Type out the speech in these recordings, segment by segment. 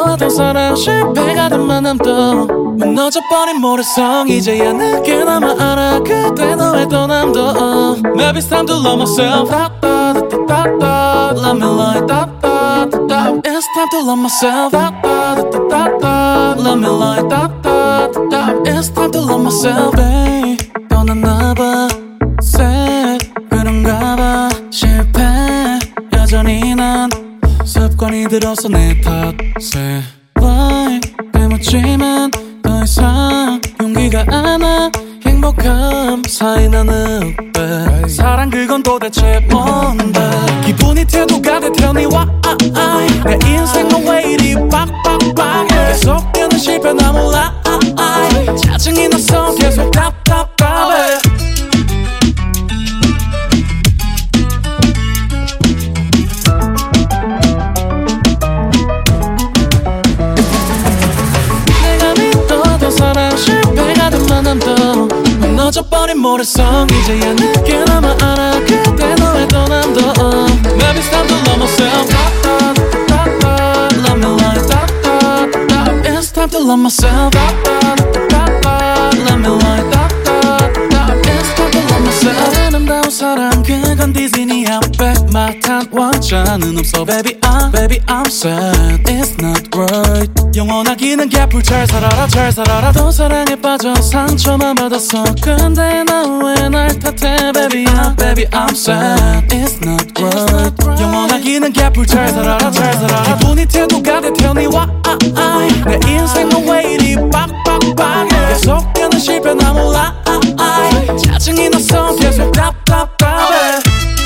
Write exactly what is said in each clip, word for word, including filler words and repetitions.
또하던 사랑 실패가 된 만남도 무너져버린 모래성 이제야 늦게 나마 알아 그때 너의 떠남도 Maybe it's time to love myself Let me lie It's time to love myself Let me lie It's time to love myself babe 떠났나봐 Sad 그런가봐 실패 여전히 난 습관이 들어서 내 탓에 Why 때묻지만 더 이상 용기가 안 와 행복함 사이 나는 배 사랑 그건 도대체 뭔데 기분이 태도가 돼 Tell me why 내 인생은 왜 이리 빡빡빡해 계속되는 실패 나 몰라 짜증이 나서 계속 답답답해 무너져버린 모래성 이제야 늦게 나마 알아 그때 너의 떠남도 Maybe it's time to love myself Let me lie It's time to love myself Let me lie It's time to love myself 아름다운 사랑 그건 디즈니 outback 맛한 왕자는 없어 Baby I'm, baby I'm sad It's not right 영원하기는 개뿔 잘 살아라 잘 살아라 더 사랑에 빠져 상처만 받았어 근데 난 왜 날 탓해 Baby I'm, baby I'm sad It's not right 영원하기는 개뿔 잘 살아라 잘 살아라 기분이 태도가 돼 Tell me why 내 인생은 왜 이리 빡빡빡해 계속되는 실패 나 몰라 짜증이 나서 계속 답답답해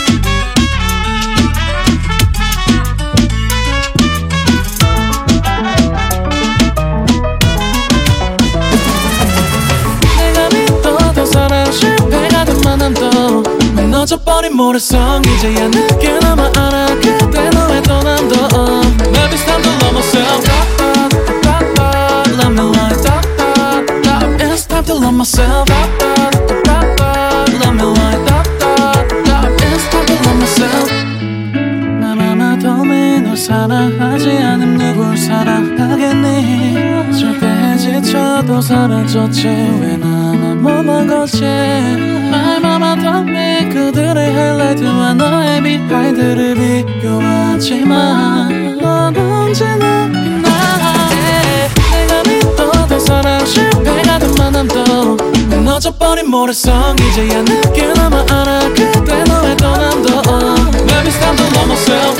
무너져버린 모래성 이제야 늦게 나마 알아 그때 너의 떠남도 Maybe it's time to love myself Let me lie It's time to love myself Let me lie It's time to love myself 나마마 도미 널 사랑하지 않음 누굴 사랑하겠니 절대 지쳐도 사라졌지 왜 나만 못난 거지 My mama told me 그들의 하이라이트와 너의 비하인드를 비교하지만 넌 언제나 빛나게 내가 믿었던 사랑 실패가 된 만남도 무너져버린 모래성 이제야 늦게 나마 알아 그때 너의 떠남도 Maybe it's time to love myself